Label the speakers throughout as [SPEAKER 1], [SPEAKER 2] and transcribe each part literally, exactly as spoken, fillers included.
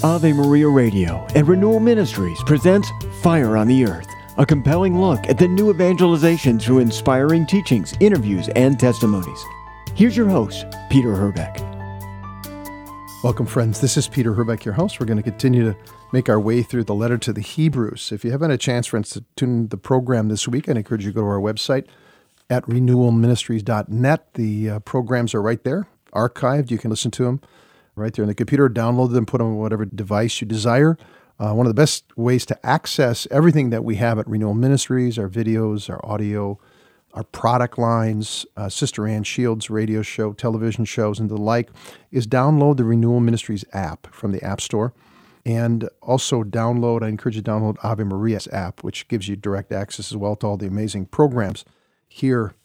[SPEAKER 1] Ave Maria Radio and Renewal Ministries presents Fire on the Earth, a compelling look at the new evangelization through inspiring teachings, interviews, and testimonies. Here's your host, Peter Herbeck.
[SPEAKER 2] Welcome, friends. This is Peter Herbeck, your host. We're going to continue to make our way through the letter to the Hebrews. If you haven't had a chance, friends, to tune in the program this week, I'd encourage you to go to our website at renewal ministries dot net. The uh, programs are right there, archived. You can listen to them right there on the computer, download them, put them on whatever device you desire. Uh, one of the best ways to access everything that we have at Renewal Ministries, our videos, our audio, our product lines, uh, Sister Ann Shields radio show, television shows, and the like, is download the Renewal Ministries app from the App Store. And also download, I encourage you to download Ave Maria's app, which gives you direct access as well to all the amazing programs here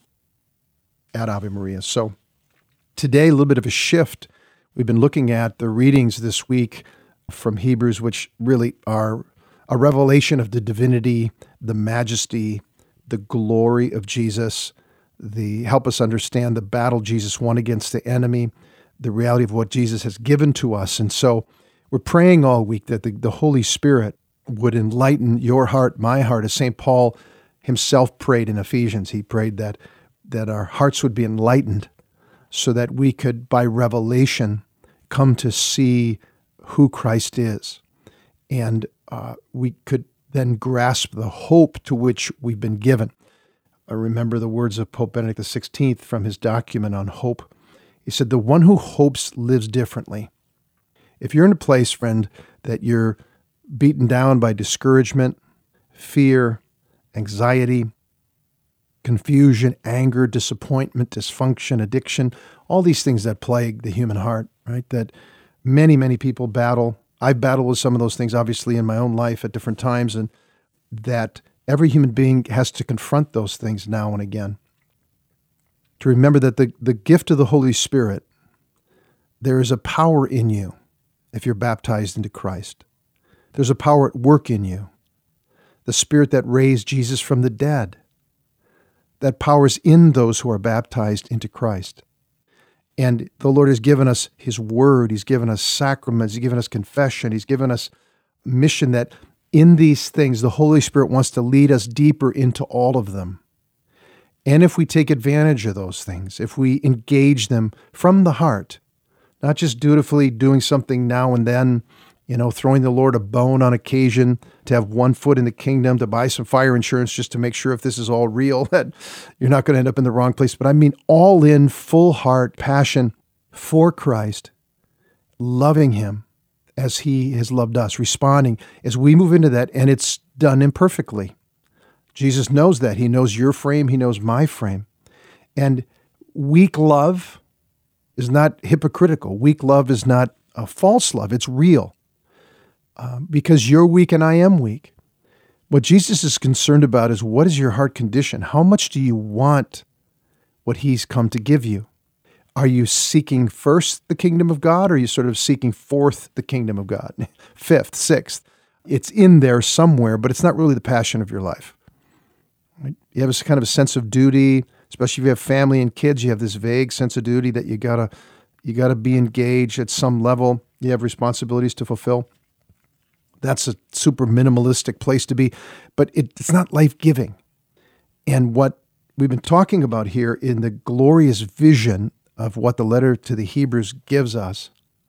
[SPEAKER 2] at Ave Maria. So today, a little bit of a shift. We've been looking at the readings this week from Hebrews, which really are a revelation of the divinity, the majesty, the glory of Jesus, the help us understand the battle Jesus won against the enemy, the reality of what Jesus has given to us. And so we're praying all week that the, the Holy Spirit would enlighten your heart, my heart, as Saint Paul himself prayed in Ephesians. He prayed that, that our hearts would be enlightened so that we could, by revelation, come to see who Christ is. And uh, we could then grasp the hope to which we've been given. I remember the words of Pope Benedict the sixteenth from his document on hope. He said, "The one who hopes lives differently." If you're in a place, friend, that you're beaten down by discouragement, fear, anxiety, confusion, anger, disappointment, dysfunction, addiction, all these things that plague the human heart, right? That many, many people battle. I've battled with some of those things, obviously, in my own life at different times, and that every human being has to confront those things now and again. To remember that the, the gift of the Holy Spirit, there is a power in you if you're baptized into Christ. There's a power at work in you. The Spirit that raised Jesus from the dead, that power is in those who are baptized into Christ. And the Lord has given us His Word. He's given us sacraments. He's given us confession. He's given us mission that in these things, the Holy Spirit wants to lead us deeper into all of them. And if we take advantage of those things, if we engage them from the heart, not just dutifully doing something now and then, you know, throwing the Lord a bone on occasion to have one foot in the kingdom, to buy some fire insurance just to make sure if this is all real, that you're not going to end up in the wrong place. But I mean all in, full heart, passion for Christ, loving Him as He has loved us, responding as we move into that, and it's done imperfectly. Jesus knows that. He knows your frame. He knows my frame. And weak love is not hypocritical. Weak love is not a false love. It's real. Um, because you're weak and I am weak. What Jesus is concerned about is, what is your heart condition? How much do you want what He's come to give you? Are you seeking first the kingdom of God, or are you sort of seeking fourth the kingdom of God? Fifth, sixth? It's in there somewhere, but it's not really the passion of your life. Right? You have a kind of a sense of duty, especially if you have family and kids. You have this vague sense of duty that you gotta you gotta be engaged at some level. You have responsibilities to fulfill. That's a super minimalistic place to be, but it, it's not life-giving. And what we've been talking about here in the glorious vision of what the letter to the Hebrews gives us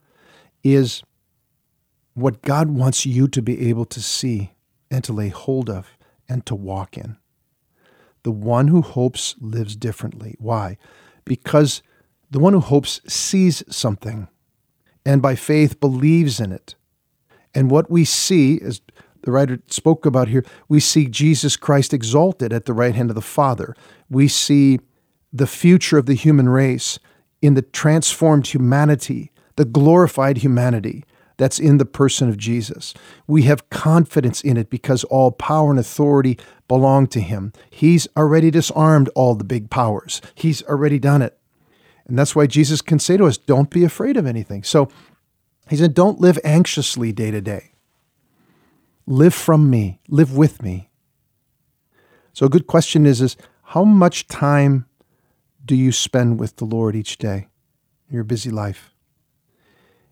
[SPEAKER 2] is what God wants you to be able to see and to lay hold of and to walk in. The one who hopes lives differently. Why? Because the one who hopes sees something and by faith believes in it. And what we see, as the writer spoke about here, we see Jesus Christ exalted at the right hand of the Father. We see the future of the human race in the transformed humanity, the glorified humanity that's in the person of Jesus. We have confidence in it because all power and authority belong to Him. He's already disarmed all the big powers. He's already done it. And that's why Jesus can say to us, don't be afraid of anything. So He said, don't live anxiously day to day. Live from me. Live with me. So a good question is, is how much time do you spend with the Lord each day in your busy life?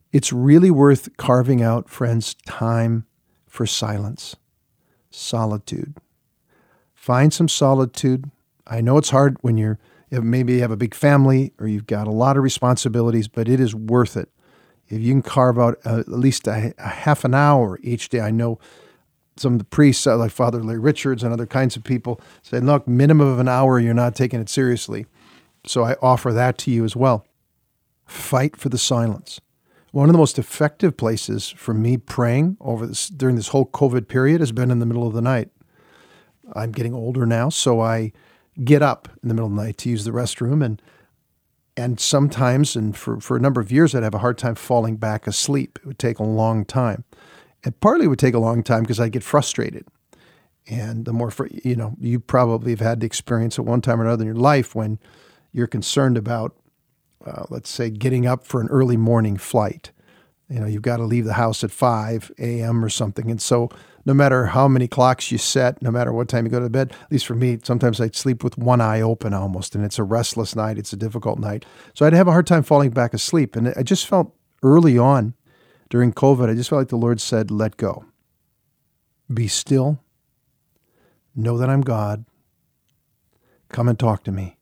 [SPEAKER 2] It's really worth carving out, friends, time for silence, solitude. Find some solitude. I know it's hard when you're maybe you have a big family or you've got a lot of responsibilities, but it is worth it. If you can carve out uh, at least a, a half an hour each day. I know some of the priests, uh, like Father Larry Richards and other kinds of people, say, look, minimum of an hour, you're not taking it seriously. So I offer that to you as well. Fight for the silence. One of the most effective places for me praying over this during this whole COVID period has been in the middle of the night. I'm getting older now, so I get up in the middle of the night to use the restroom, and and sometimes, and for, for a number of years, I'd have a hard time falling back asleep. It would take a long time. And partly it would take a long time because I'd get frustrated. And the more, fr- you know, you probably have had the experience at one time or another in your life when you're concerned about, uh, let's say, getting up for an early morning flight. You know, you've got to leave the house at five a.m. or something. And so no matter how many clocks you set, no matter what time you go to bed, at least for me, sometimes I'd sleep with one eye open almost, and it's a restless night. It's a difficult night. So I'd have a hard time falling back asleep. And I just felt early on during COVID, I just felt like the Lord said, let go. Be still. Know that I'm God. Come and talk to me.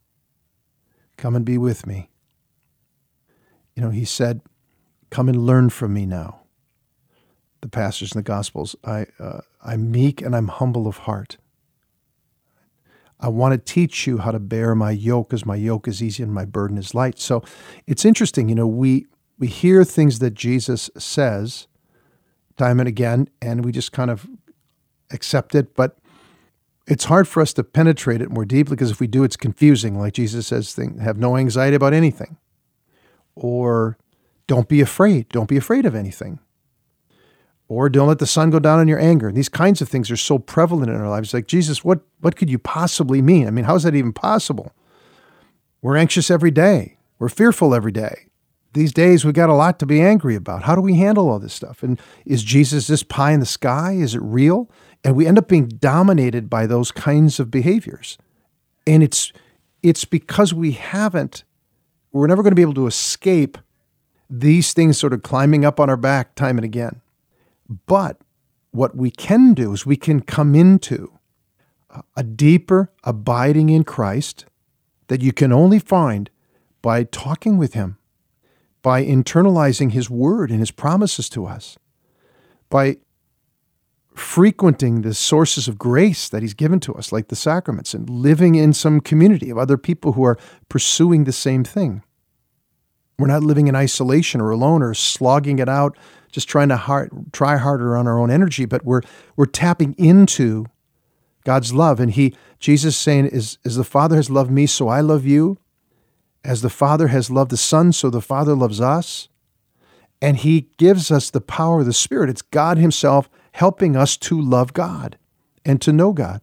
[SPEAKER 2] Come and be with me. You know, he said, come and learn from me now. The pastors in the Gospels, I, uh, I'm meek and I'm humble of heart. I want to teach you how to bear my yoke, as my yoke is easy and my burden is light. So it's interesting, you know, we we hear things that Jesus says time and again, and we just kind of accept it, but it's hard for us to penetrate it more deeply because if we do, it's confusing. Like Jesus says, thing, have no anxiety about anything. Or don't be afraid. Don't be afraid of anything. Or don't let the sun go down in your anger. And these kinds of things are so prevalent in our lives. Like, Jesus, what, what could you possibly mean? I mean, how is that even possible? We're anxious every day. We're fearful every day. These days, we got a lot to be angry about. How do we handle all this stuff? And is Jesus this pie in the sky? Is it real? And we end up being dominated by those kinds of behaviors. And it's it's because we haven't, we're never going to be able to escape these things sort of climbing up on our back time and again. But what we can do is we can come into a deeper abiding in Christ that you can only find by talking with him, by internalizing his word and his promises to us, by frequenting the sources of grace that he's given to us, like the sacraments, and living in some community of other people who are pursuing the same thing. We're not living in isolation or alone or slogging it out, just trying to hard, try harder on our own energy, but we're we're tapping into God's love. And he, Jesus saying, is, as the Father has loved me, so I love you. As the Father has loved the Son, so the Father loves us. And he gives us the power of the Spirit. It's God himself helping us to love God and to know God.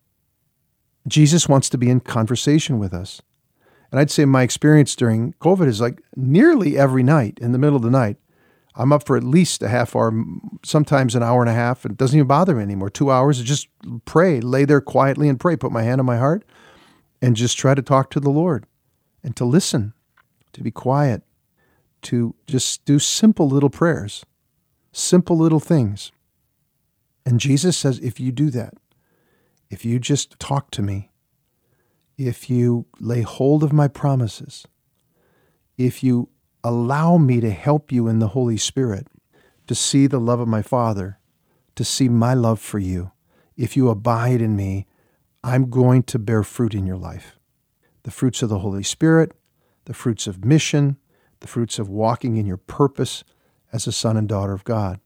[SPEAKER 2] Jesus wants to be in conversation with us. And I'd say my experience during COVID is like nearly every night in the middle of the night, I'm up for at least a half hour, sometimes an hour and a half. And it doesn't even bother me anymore. Two hours to just pray, lay there quietly and pray, put my hand on my heart and just try to talk to the Lord and to listen, to be quiet, to just do simple little prayers, simple little things. And Jesus says, if you do that, if you just talk to me, if you lay hold of my promises, if you allow me to help you in the Holy Spirit to see the love of my Father, to see my love for you, if you abide in me, I'm going to bear fruit in your life. The fruits of the Holy Spirit, the fruits of mission, the fruits of walking in your purpose as a son and daughter of God.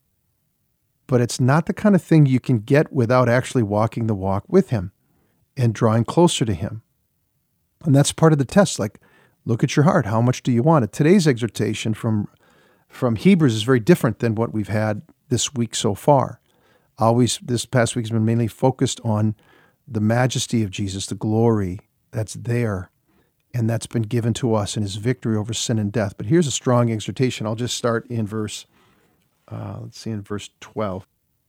[SPEAKER 2] But it's not the kind of thing you can get without actually walking the walk with him and drawing closer to him. And that's part of the test. Like, look at your heart. How much do you want it? Today's exhortation from, from Hebrews is very different than what we've had this week so far. Always, this past week has been mainly focused on the majesty of Jesus, the glory that's there, and that's been given to us in his victory over sin and death. But here's a strong exhortation. I'll just start in verse, uh, let's see, in verse twelve.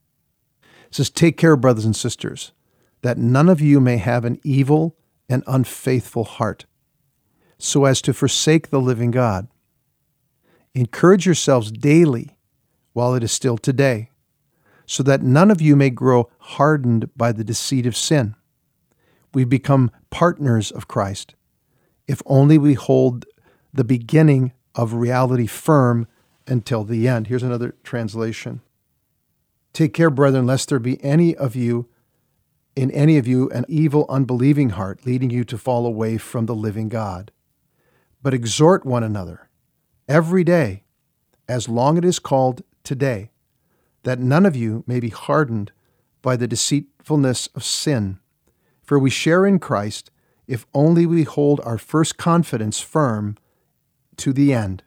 [SPEAKER 2] It says, take care, brothers and sisters, that none of you may have an evil and unfaithful heart, so as to forsake the living God. Encourage yourselves daily while it is still today, so that none of you may grow hardened by the deceit of sin. We become partners of Christ if only we hold the beginning of reality firm until the end. Here's another translation. Take care, brethren, lest there be any of you, in any of you, an evil, unbelieving heart, leading you to fall away from the living God. But exhort one another every day, as long as it is called today, that none of you may be hardened by the deceitfulness of sin. For we share in Christ, if only we hold our first confidence firm to the end.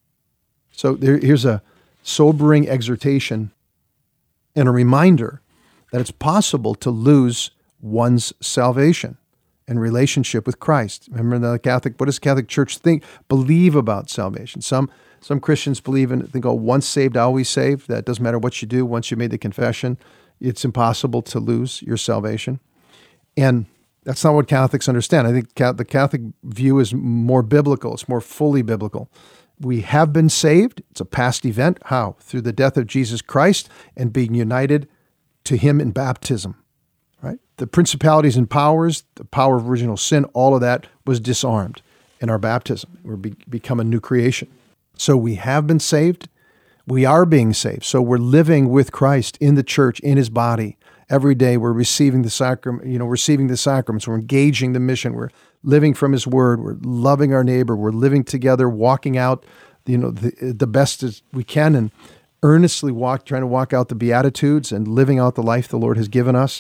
[SPEAKER 2] So there, here's a sobering exhortation and a reminder that it's possible to lose one's salvation and relationship with Christ. Remember the Catholic, what does the Catholic Church think, believe about salvation? Some some Christians believe in, think, oh, once saved, always saved. That doesn't matter what you do. Once you made the confession, it's impossible to lose your salvation. And that's not what Catholics understand. I think the Catholic view is more biblical. It's more fully biblical. We have been saved. It's a past event. How? Through the death of Jesus Christ and being united to him in baptism, right? The principalities and powers, the power of original sin, all of that was disarmed in our baptism. We're be- become a new creation. So we have been saved. We are being saved. So we're living with Christ in the church, in his body. Every day we're receiving the sacrament, you know, receiving the sacraments. We're engaging the mission. We're living from his word. We're loving our neighbor. We're living together, walking out, you know, the, the best as we can and earnestly walk, trying to walk out the Beatitudes and living out the life the Lord has given us.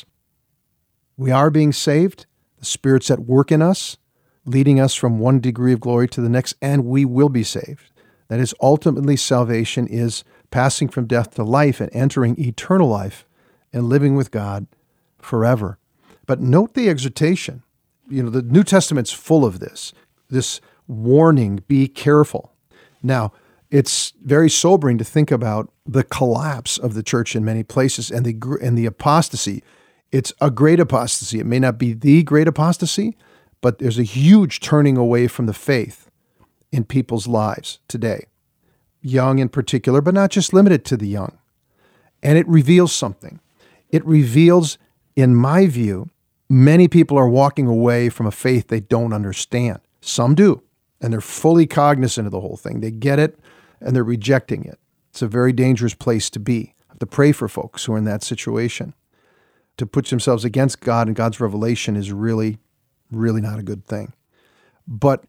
[SPEAKER 2] We are being saved. The Spirit's at work in us, leading us from one degree of glory to the next, and we will be saved. That is, ultimately, salvation is passing from death to life and entering eternal life and living with God forever. But note the exhortation. You know, the New Testament's full of this, this warning, be careful. Now, it's very sobering to think about the collapse of the church in many places and the and the apostasy. It's a great apostasy. It may not be the great apostasy, but there's a huge turning away from the faith in people's lives today, young in particular, but not just limited to the young. And it reveals something. It reveals, in my view, many people are walking away from a faith they don't understand. Some do, and they're fully cognizant of the whole thing. They get it, and they're rejecting it. It's a very dangerous place to be. I have to pray for folks who are in that situation. To put themselves against God and God's revelation is really, really not a good thing. But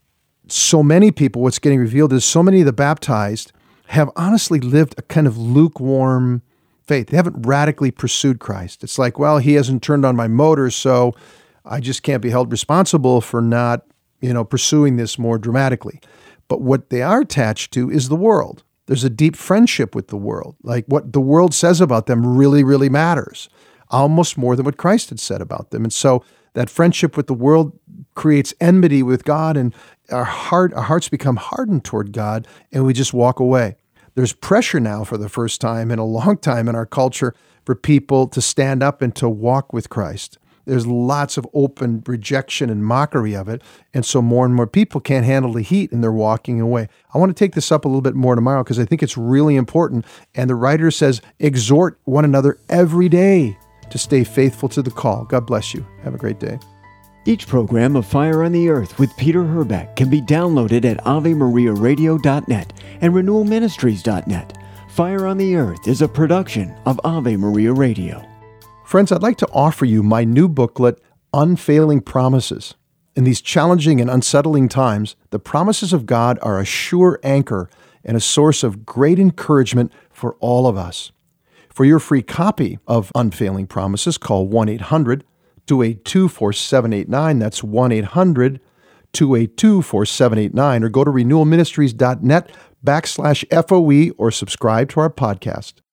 [SPEAKER 2] so many people, what's getting revealed is so many of the baptized have honestly lived a kind of lukewarm faith. They haven't radically pursued Christ. It's like, well, he hasn't turned on my motor, so I just can't be held responsible for not, you know, pursuing this more dramatically. But what they are attached to is the world. There's a deep friendship with the world. Like what the world says about them really, really matters, almost more than what Christ had said about them. And so that friendship with the world creates enmity with God, and our heart, our hearts become hardened toward God, and we just walk away. There's pressure now for the first time in a long time in our culture for people to stand up and to walk with Christ. There's lots of open rejection and mockery of it, and so more and more people can't handle the heat, and they're walking away. I want to take this up a little bit more tomorrow because I think it's really important, and the writer says, exhort one another every day to stay faithful to the call. God bless you. Have a great day.
[SPEAKER 1] Each program of Fire on the Earth with Peter Herbeck can be downloaded at ave maria radio dot net and renewal ministries dot net. Fire on the Earth is a production of Ave Maria Radio.
[SPEAKER 2] Friends, I'd like to offer you my new booklet, Unfailing Promises. In these challenging and unsettling times, the promises of God are a sure anchor and a source of great encouragement for all of us. For your free copy of Unfailing Promises, call one eight hundred two eight two four seven eight nine. That's one eight hundred two eight two four seven eight nine. Or go to renewal ministries dot net backslash F O E or subscribe to our podcast.